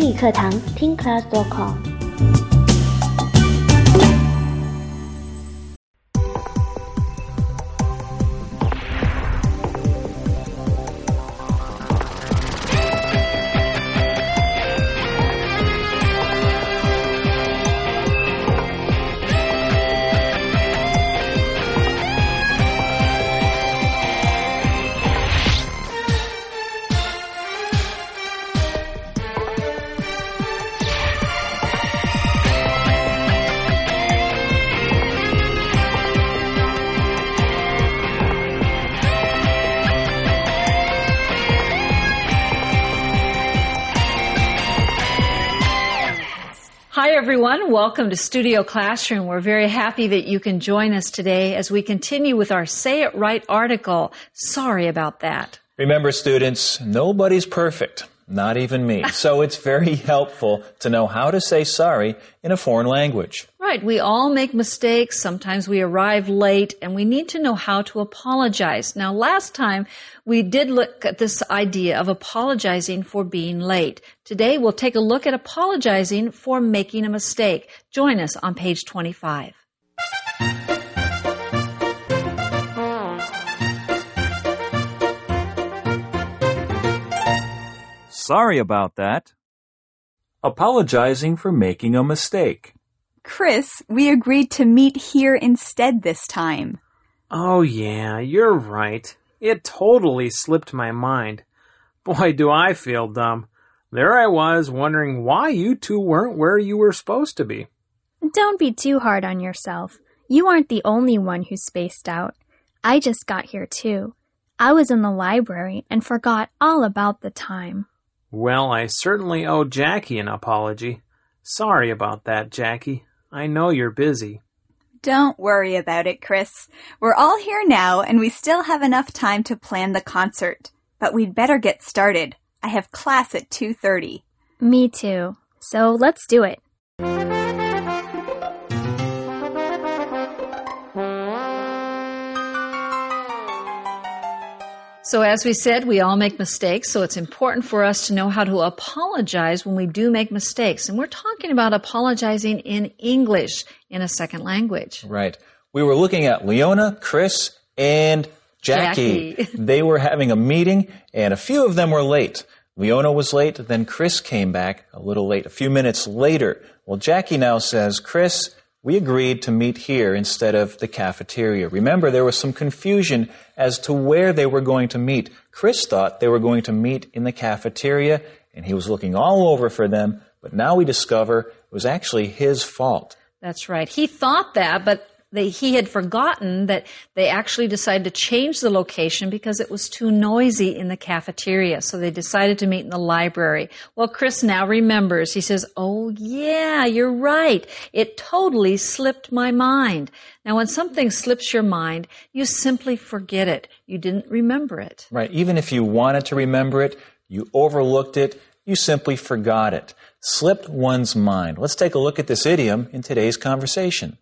英语课堂听 class.com。 Hi everyone, welcome to Studio Classroom. We're very happy that you can join us today as we continue with our Say It Right article. Sorry about that. Remember students, nobody's perfect, not even me. So it's very helpful to know how to say sorry in a foreign language. Right, we all make mistakes. Sometimes we arrive late and we need to know how to apologize. Now last time we did look at this idea of apologizing for being late. Today we'll take a look at apologizing for making a mistake. Join us on page 25. Sorry about that. Apologizing for making a mistake. Chris, we agreed to meet here instead this time. Oh yeah, you're right. It totally slipped my mind. Boy, do I feel dumb. There I was wondering why you two weren't where you were supposed to be. Don't be too hard on yourself. You aren't the only one who spaced out. I just got here too. I was in the library and forgot all about the time. Well, I certainly owe Jackie an apology. Sorry about that, Jackie. I know you're busy. Don't worry about it, Chris. We're all here now and we still have enough time to plan the concert. But we'd better get started. I have class at 2:30. Me too. So let's do it. So as we said, we all make mistakes, so it's important for us to know how to apologize when we do make mistakes. And we're talking about apologizing in English in a second language. Right. We were looking at Leona, Chris, and Jackie. They were having a meeting, and a few of them were late. Leona was late, then Chris came back a little late, a few minutes later. Well, Jackie now says, Chris, we agreed to meet here instead of the cafeteria. Remember, there was some confusion as to where they were going to meet. Chris thought they were going to meet in the cafeteria, and he was looking all over for them, but now we discover it was actually his fault. That's right. He thought that, but he had forgotten that they actually decided to change the location because it was too noisy in the cafeteria. So they decided to meet in the library. Well, Chris now remembers. He says, oh, yeah, you're right. It totally slipped my mind. Now, when something slips your mind, you simply forget it. You didn't remember it. Right. Even if you wanted to remember it, you overlooked it, you simply forgot it. Slipped one's mind. Let's take a look at this idiom in today's conversation.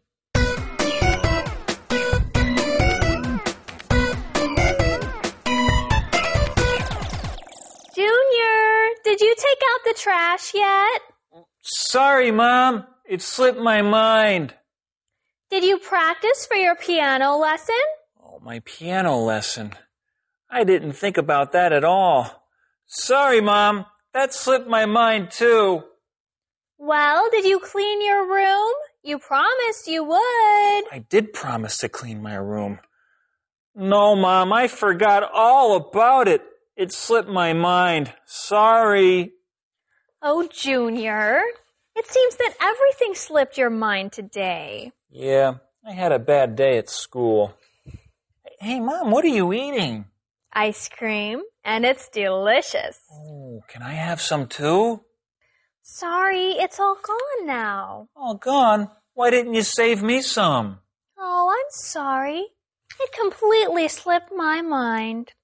Did you take out the trash yet? Sorry, Mom. It slipped my mind. Did you practice for your piano lesson? Oh, my piano lesson. I didn't think about that at all. Sorry, Mom. That slipped my mind, too. Well, did you clean your room? You promised you would. I did promise to clean my room. No, Mom, I forgot all about it. It slipped my mind. Sorry. Oh, Junior. It seems that everything slipped your mind today. Yeah, I had a bad day at school. Hey, Mom, what are you eating? Ice cream, and it's delicious. Oh, can I have some too? Sorry, it's all gone now. All gone? Why didn't you save me some? Oh, I'm sorry. It completely slipped my mind.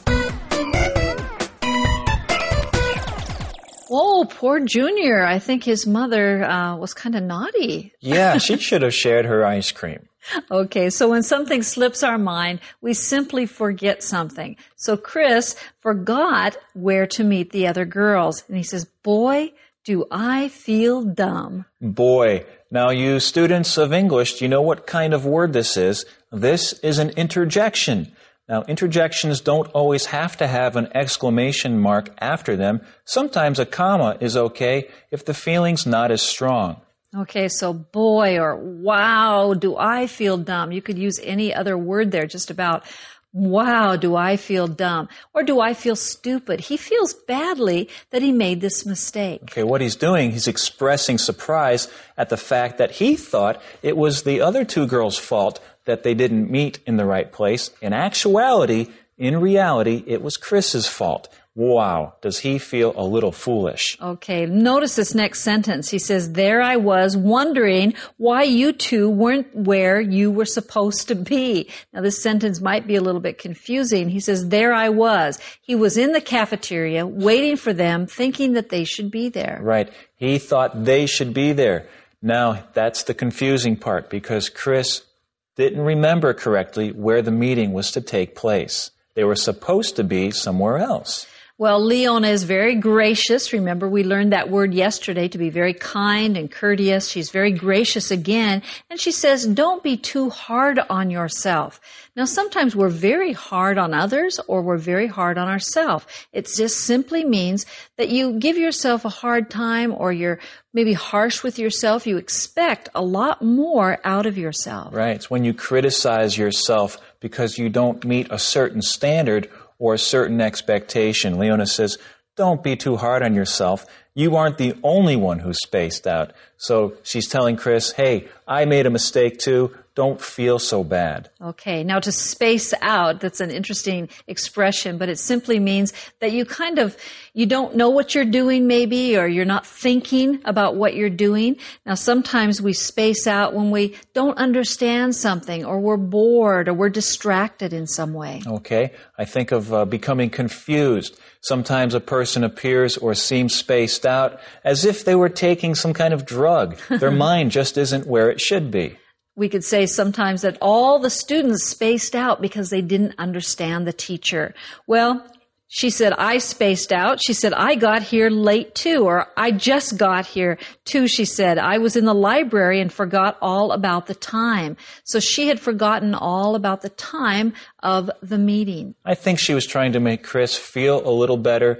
Oh, poor Junior. I think his mother was kind of naughty. Yeah, she should have shared her ice cream. Okay, so when something slips our mind, we simply forget something. So Chris forgot where to meet the other girls. And he says, boy, do I feel dumb? Boy, now you students of English, do you know what kind of word this is? This is an interjection. Now, interjections don't always have to have an exclamation mark after them. Sometimes a comma is okay if the feeling's not as strong. Okay, so boy or wow, do I feel dumb? You could use any other word there, just about. Wow, do I feel dumb? Or do I feel stupid? He feels badly that he made this mistake. Okay, what he's doing, he's expressing surprise at the fact that he thought it was the other two girls' fault that they didn't meet in the right place. In actuality, in reality, it was Chris's fault. Wow, does he feel a little foolish? Okay, notice this next sentence. He says, there I was wondering why you two weren't where you were supposed to be. Now this sentence might be a little bit confusing. He says, there I was. He was in the cafeteria waiting for them, thinking that they should be there. Right, he thought they should be there. Now that's the confusing part because Chris didn't remember correctly where the meeting was to take place. They were supposed to be somewhere else. Well, Leona is very gracious. Remember, we learned that word yesterday, to be very kind and courteous. She's very gracious again. And she says, don't be too hard on yourself. Now, sometimes we're very hard on others or we're very hard on ourselves. It just simply means that you give yourself a hard time or you're maybe harsh with yourself. You expect a lot more out of yourself. Right. It's when you criticize yourself because you don't meet a certain standard or a certain expectation. Leona says, don't be too hard on yourself. You aren't the only one who's spaced out. So she's telling Chris, hey, I made a mistake too. Don't feel so bad. Okay, now to space out, that's an interesting expression, but it simply means that you don't know what you're doing maybe, or you're not thinking about what you're doing. Now sometimes we space out when we don't understand something, or we're bored, or we're distracted in some way. Okay, I think of becoming confused. Sometimes a person appears or seems spaced out as if they were taking some kind of drug. Their mind just isn't where it should be. We could say sometimes that all the students spaced out because they didn't understand the teacher. Well, she said, I spaced out. She said, I got here late too, or I just got here too, she said. I was in the library and forgot all about the time. So she had forgotten all about the time of the meeting. I think she was trying to make Chris feel a little better,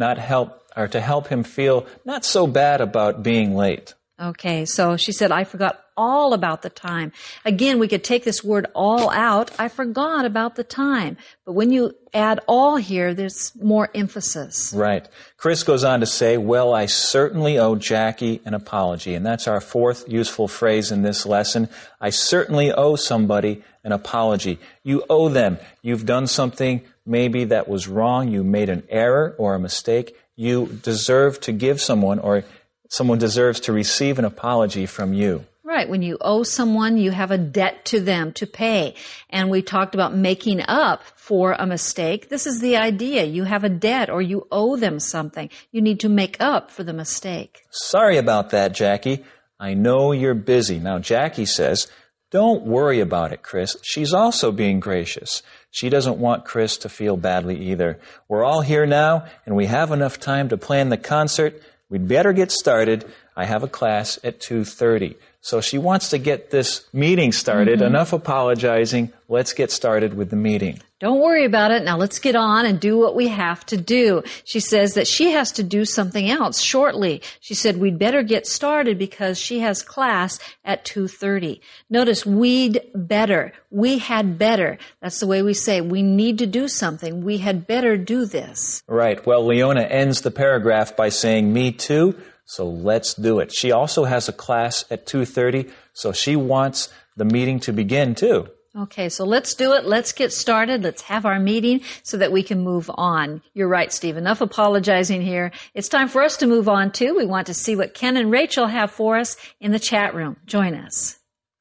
to help him feel not so bad about being late. Okay, so she said, I forgot all about the time. Again, we could take this word all out. I forgot about the time. But when you add all here, there's more emphasis. Right. Chris goes on to say, well, I certainly owe Jackie an apology. And that's our fourth useful phrase in this lesson. I certainly owe somebody an apology. You owe them. You've done something maybe that was wrong. You made an error or a mistake. You deserve to give someone, or someone deserves to receive an apology from you. Right. When you owe someone, you have a debt to them to pay. And we talked about making up for a mistake. This is the idea. You have a debt or you owe them something. You need to make up for the mistake. Sorry about that, Jackie. I know you're busy. Now, Jackie says, don't worry about it, Chris. She's also being gracious. She doesn't want Chris to feel badly either. We're all here now, and we have enough time to plan the concert. We'd better get started. I have a class at 2:30. So she wants to get this meeting started. Enough apologizing. Let's get started with the meeting. Don't worry about it. Now let's get on and do what we have to do. She says that she has to do something else shortly. She said we'd better get started because she has class at 2:30. Notice we'd better. We had better. That's the way we say we need to do something. We had better do this. Right. Well, Leona ends the paragraph by saying, me too. So let's do it. She also has a class at 2:30, so she wants the meeting to begin too. Okay, so let's do it. Let's get started. Let's have our meeting so that we can move on. You're right, Steve. Enough apologizing here. It's time for us to move on too. We want to see what Ken and Rachel have for us in the chat room. Join us.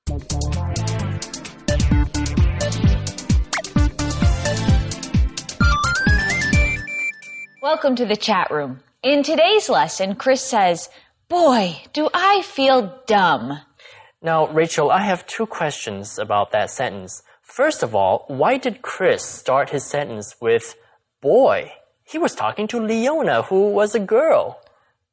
Welcome to the chat room. In today's lesson, Chris says, boy, do I feel dumb. Now, Rachel, I have two questions about that sentence. First of all, why did Chris start his sentence with boy? He was talking to Leona, who was a girl.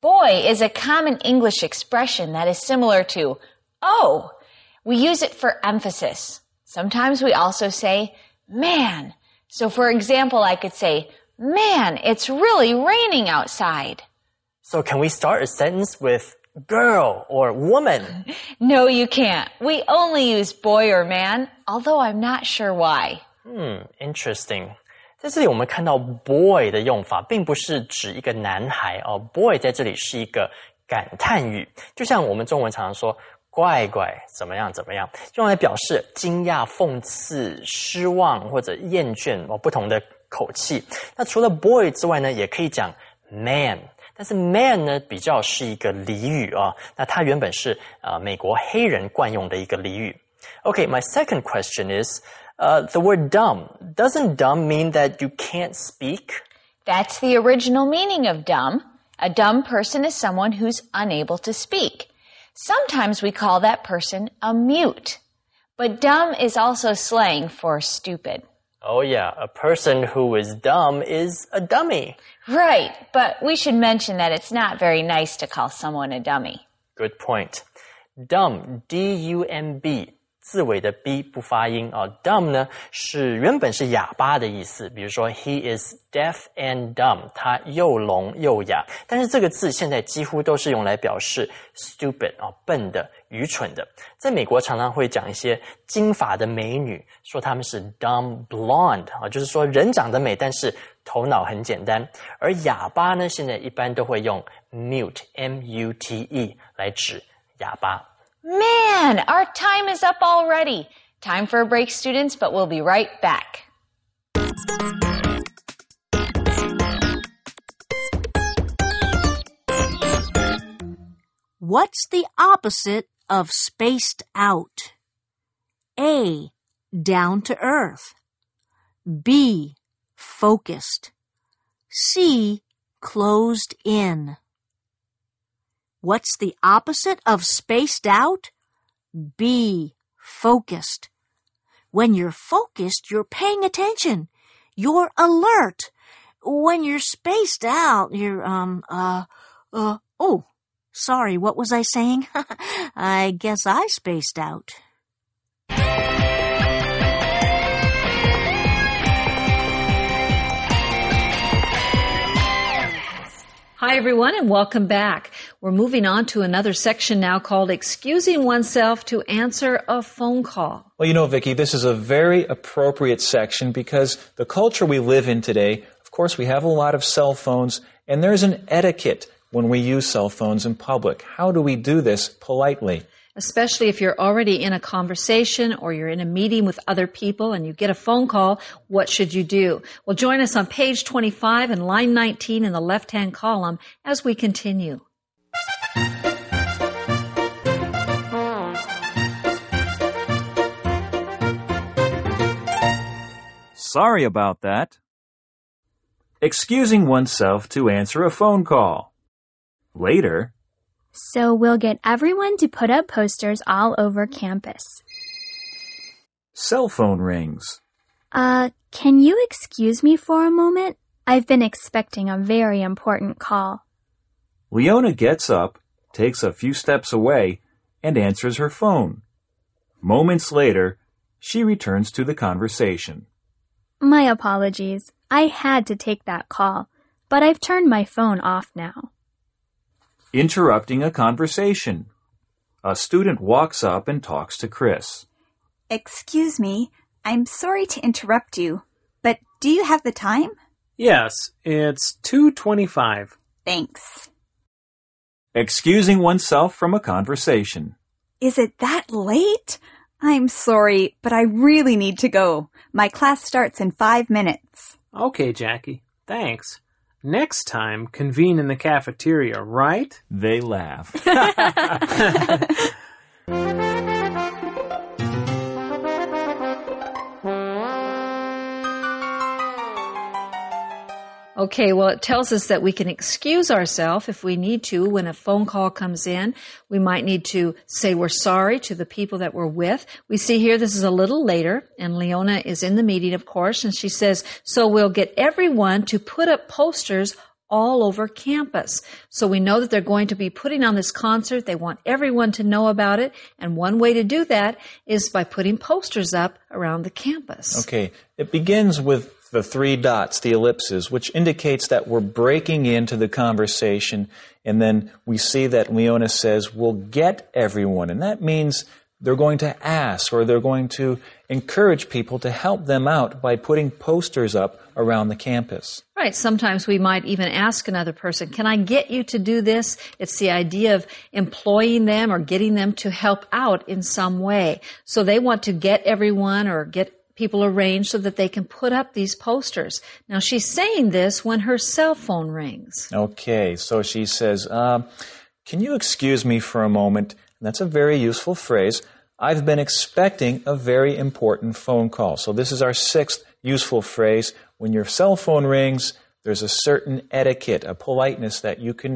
Boy is a common English expression that is similar to oh. We use it for emphasis. Sometimes we also say man. So for example, I could say, man, it's really raining outside. So can we start a sentence with girl or woman? No, you can't. We only use boy or man, although I'm not sure why. Interesting. 在这里我们看到 boy 的用法并不是指一个男孩哦 boy 在这里是一个感叹语，就像我们中文常常说怪怪怎么样怎么样，用来表示惊讶、讽刺、失望或者厌倦不同的口气。那除了 boy 之外呢，也可以讲 man， 但是 man 呢比较是一个俚语啊，那它原本是美国黑人惯用的一个俚语。Okay, my second question is the word dumb. Doesn't dumb mean that you can't speak? That's the original meaning of dumb. A dumb person is someone who's unable to speak. Sometimes we call that person a mute. But dumb is also slang for stupid. Oh yeah, a person who is dumb is a dummy. Right, but we should mention that it's not very nice to call someone a dummy. Good point. Dumb, D-U-M-B. 字尾的 b 不发音啊 dumb 呢是原本是哑巴的意思，比如说 he is deaf and dumb， 他又聋又哑，但是这个字现在几乎都是用来表示 stupid 笨的、愚蠢的。在美国常常会讲一些金发的美女，说她们是 dumb blonde 就是说人长得美，但是头脑很简单。而哑巴呢，现在一般都会用 mute M-U-T-E 来指哑巴。 Man, our time is up already. Time for a break, students, but we'll be right back. What's the opposite of spaced out? A. Down to earth. B. Focused. C. Closed in. What's the opposite of spaced out? B. Focused. When you're focused, you're paying attention. You're alert. When you're spaced out, you're, oh, sorry, what was I saying? I guess I spaced out. Hi, everyone, and welcome back. We're moving on to another section now called Excusing Oneself to Answer a Phone Call. Well, you know, Vicki, this is a very appropriate section because the culture we live in today, of course, we have a lot of cell phones, and there's an etiquette when we use cell phones in public. How do we do this politely? Especially if you're already in a conversation or you're in a meeting with other people and you get a phone call, what should you do? Well, join us on page 25 and line 19 in the left-hand column as we continue. Sorry about that. Excusing oneself to answer a phone call. Later. So we'll get everyone to put up posters all over campus. Cell phone rings. Can you excuse me for a moment? I've been expecting a very important call. Leona gets up, takes a few steps away, and answers her phone. Moments later, she returns to the conversation. My apologies. I had to take that call, but I've turned my phone off now. Interrupting a conversation. A student walks up and talks to Chris. Excuse me, I'm sorry to interrupt you, but do you have the time? Yes, it's 2:25. Thanks. Excusing oneself from a conversation. Is it that late? I'm sorry, but I really need to go. My class starts in 5 minutes. Okay, Jackie, thanks. Next time, convene in the cafeteria, right? They laugh. Okay, well, it tells us that we can excuse ourselves if we need to when a phone call comes in. We might need to say we're sorry to the people that we're with. We see here this is a little later, and Leona is in the meeting, of course, and she says, so we'll get everyone to put up posters all over campus. So we know that they're going to be putting on this concert. They want everyone to know about it. And one way to do that is by putting posters up around the campus. Okay. It begins with the 3 dots, the ellipses, which indicates that we're breaking into the conversation. And then we see that Leona says, we'll get everyone. And that means they're going to ask, or they're going to encourage people to help them out by putting posters up around the campus. Right. Sometimes we might even ask another person, can I get you to do this? It's the idea of employing them or getting them to help out in some way. So they want to get everyone or get people arranged so that they can put up these posters. Now, she's saying this when her cell phone rings. Okay. So she says, can you excuse me for a moment? And that's a very useful phrase. I've been expecting a very important phone call. So this is our 6th useful phrase. When your cell phone rings, there's a certain etiquette, a politeness that you can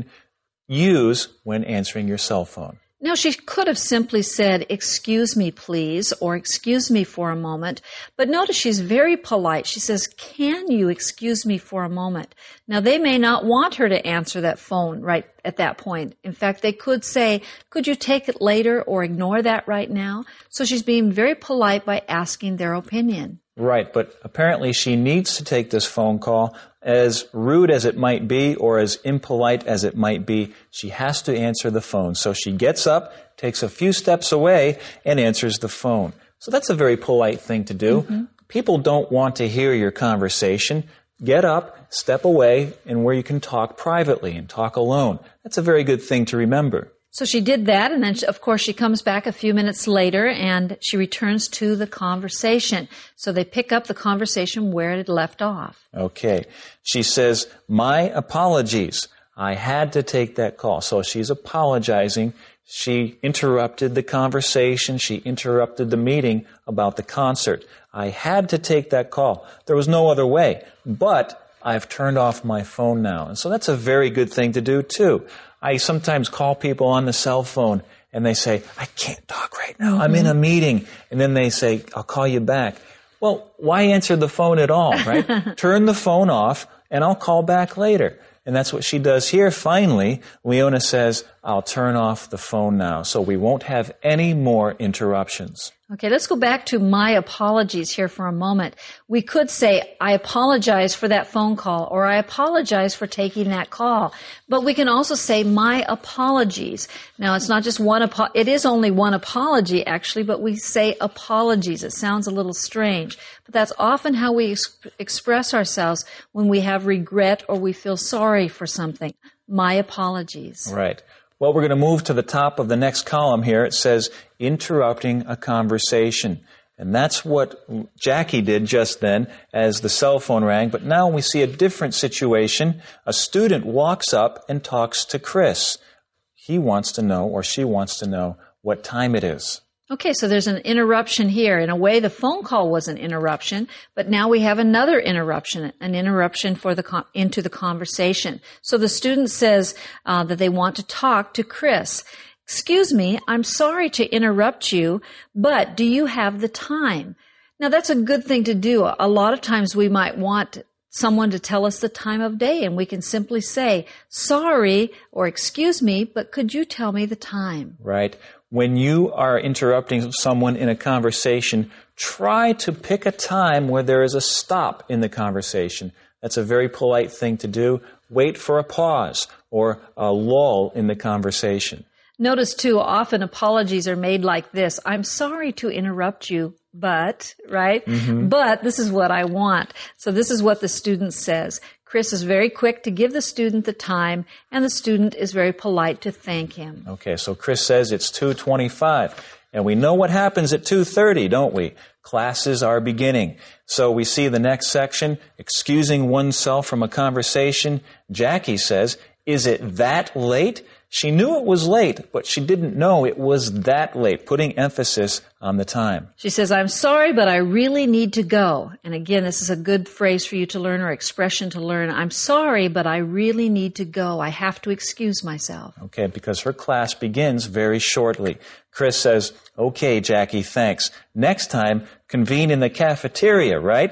use when answering your cell phone. Now, she could have simply said, excuse me, please, or excuse me for a moment. But notice she's very polite. She says, can you excuse me for a moment? Now, they may not want her to answer that phone right at that point. In fact, they could say, could you take it later or ignore that right now? So she's being very polite by asking their opinion. Right, but apparently she needs to take this phone call. As rude as it might be or as impolite as it might be, she has to answer the phone. So she gets up, takes a few steps away, and answers the phone. So that's a very polite thing to do. Mm-hmm. People don't want to hear your conversation. Get up, step away, and where you can talk privately and talk alone. That's a very good thing to remember. So she did that, and then, of course, she comes back a few minutes later, and she returns to the conversation. So they pick up the conversation where it had left off. Okay. She says, my apologies. I had to take that call. So she's apologizing. She interrupted the conversation. She interrupted the meeting about the concert. I had to take that call. There was no other way. But I've turned off my phone now. And so that's a very good thing to do, too. I sometimes call people on the cell phone and they say, I can't talk right now. I'm in a meeting. And then they say, I'll call you back. Well, why answer the phone at all, right? Turn the phone off and I'll call back later. And that's what she does here. Finally, Leona says, I'll turn off the phone now so we won't have any more interruptions. Okay, let's go back to my apologies here for a moment. We could say, I apologize for that phone call, or I apologize for taking that call. But we can also say, my apologies. Now, it's not just it is only one apology, actually, but we say apologies. It sounds a little strange. But that's often how we express ourselves when we have regret or we feel sorry for something. My apologies. Right. Well, we're going to move to the top of the next column here. It says, interrupting a conversation. And that's what Jackie did just then as the cell phone rang. But now we see a different situation. A student walks up and talks to Chris. He wants to know, or she wants to know, what time it is. Okay, so there's an interruption here. In a way, the phone call was an interruption, but now we have another interruption, an interruption for into the conversation. So the student says that they want to talk to Chris. Excuse me, I'm sorry to interrupt you, but do you have the time? Now, that's a good thing to do. A lot of times we might want someone to tell us the time of day, and we can simply say, sorry, or excuse me, but could you tell me the time? Right. When you are interrupting someone in a conversation, try to pick a time where there is a stop in the conversation. That's a very polite thing to do. Wait for a pause or a lull in the conversation. Notice, too, often apologies are made like this. I'm sorry to interrupt you, but, right? Mm-hmm. But this is what I want. So this is what the student says. Chris is very quick to give the student the time, and the student is very polite to thank him. Okay, so Chris says it's 2:25, and we know what happens at 2:30, don't we? Classes are beginning. So we see the next section, excusing oneself from a conversation. Jackie says, is it that late? She knew it was late, but she didn't know it was that late, putting emphasis on the time. She says, I'm sorry, but I really need to go. And again, this is a good phrase for you to learn or expression to learn. I'm sorry, but I really need to go. I have to excuse myself. Okay, because her class begins very shortly. Chris says, okay, Jackie, thanks. Next time, convene in the cafeteria, right?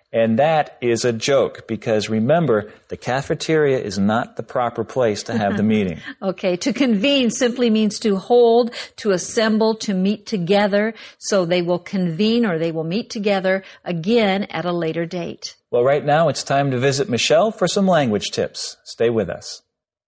And that is a joke because remember, the cafeteria is not the proper place to have the meeting. Okay, to convene simply means to hold, to assemble, to meet together. So they will convene or they will meet together again at a later date. Well, right now it's time to visit Michelle for some language tips. Stay with us.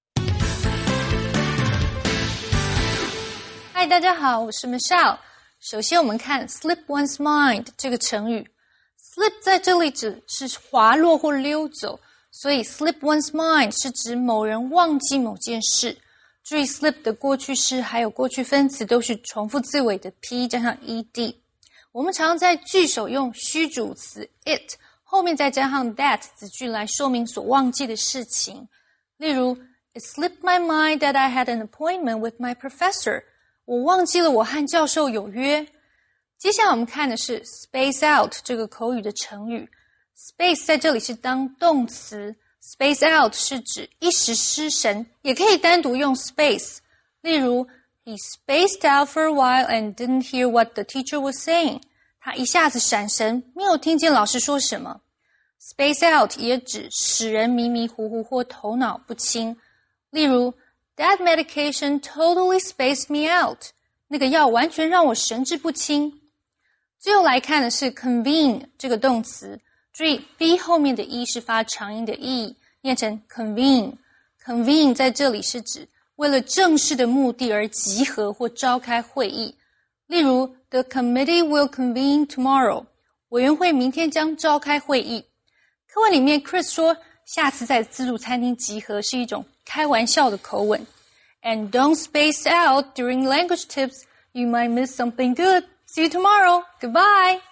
嗨，大家好，我是 Michelle。首先我们看 slip one's mind 这个成语。slip 在这里指是滑落或溜走，所以 slip one's mind 是指某人忘记某件事。注意 slip 的过去式还有过去分词都是重复字尾的 p 加上 ed。我们常在句首用虚主词 it， 后面再加上 that 子句来说明所忘记的事情。例如 It slipped my mind that I had an appointment with my professor. 我忘记了我和教授有约。接下来我们看的是 space out 这个口语的成语。space 在这里是当动词， space out 是指一时失神，也可以单独用 space。例如 He spaced out for a while and didn't hear what the teacher was saying. 他一下子闪神，没有听见老师说什么。space out 也指使人迷迷糊糊或头脑不清。例如 That medication totally spaced me out. 那个药完全让我神志不清。最后来看的是 convene 这个动词，注意 b 后面的 e 是发长音的 e， 念成 convene。convene 在这里是指为了正式的目的而集合或召开会议。例如 The committee will convene tomorrow. 委员会明天将召开会议。课文里面 Chris 说下次在自助餐厅集合是一种开玩笑的口吻。And don't space out during language tips. You might miss something good. See you tomorrow. Goodbye.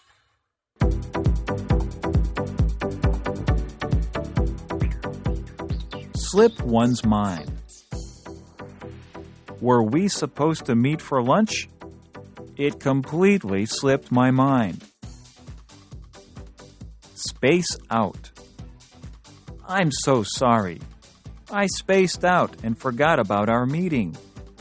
Slip one's mind. Were we supposed to meet for lunch? It completely slipped my mind. Space out. I'm so sorry. I spaced out and forgot about our meeting.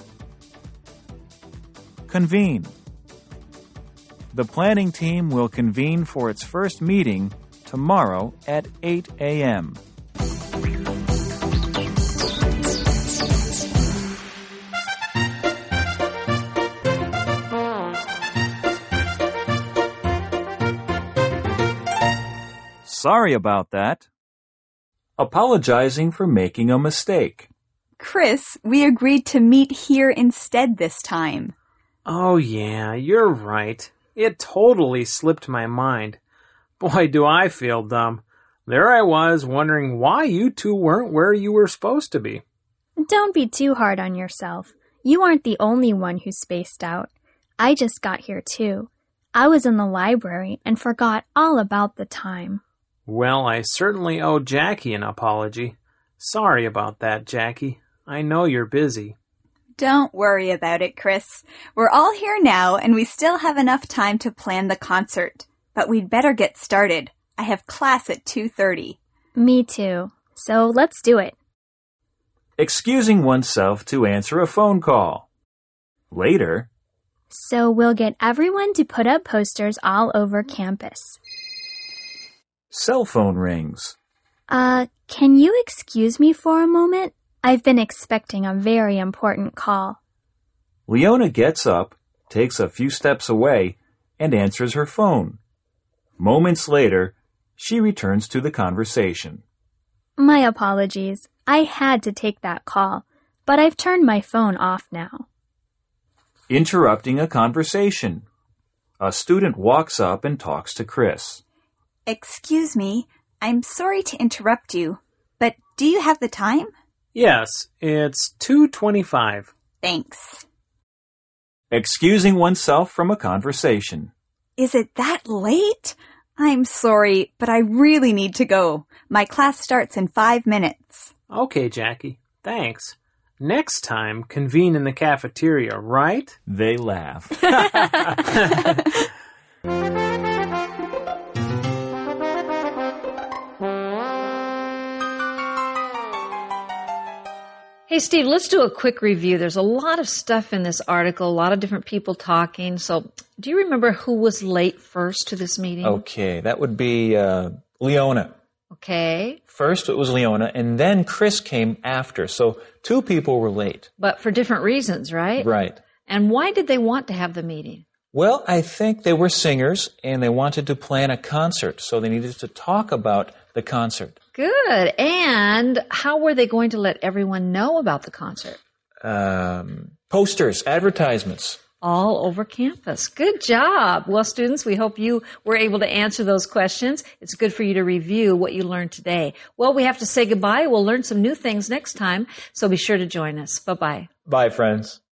Convene. The planning team will convene for its first meeting tomorrow at 8 a.m. Sorry about that. Apologizing for making a mistake. Chris, we agreed to meet here instead this time. Oh yeah, you're right. It totally slipped my mind. Boy, do I feel dumb. There I was wondering why you two weren't where you were supposed to be. Don't be too hard on yourself. You aren't the only one who spaced out. I just got here too. I was in the library and forgot all about the time. Well, I certainly owe Jackie an apology. Sorry about that, Jackie. I know you're busy. Don't worry about it, Chris. We're all here now, and we still have enough time to plan the concert. But we'd better get started. I have class at 2:30. Me too. So let's do it. Excusing oneself to answer a phone call. Later. So we'll get everyone to put up posters all over campus. Cell phone rings. Can you excuse me for a moment? I've been expecting a very important call. Leona gets up, takes a few steps away, and answers her phone. Moments later, she returns to the conversation. My apologies. I had to take that call, but I've turned my phone off now. Interrupting a conversation. A student walks up and talks to Chris. Excuse me, I'm sorry to interrupt you, but do you have the time? Yes, it's 2:25. Thanks. Excusing oneself from a conversation. Is it that late? I'm sorry, but I really need to go. My class starts in 5 minutes. Okay, Jackie. Thanks. Next time, convene in the cafeteria, right? They laugh. Hey, Steve, let's do a quick review. There's a lot of stuff in this article, a lot of different people talking. So do you remember who was late first to this meeting? Okay, that would be Leona. Okay. First it was Leona, and then Chris came after. So 2 people were late. But for different reasons, right? Right. And why did they want to have the meeting? Well, I think they were singers, and they wanted to plan a concert, so they needed to talk about the concert. Good. And how were they going to let everyone know about the concert? Posters, advertisements. All over campus. Good job. Well, students, we hope you were able to answer those questions. It's good for you to review what you learned today. Well, we have to say goodbye. We'll learn some new things next time, so be sure to join us. Bye-bye. Bye, friends.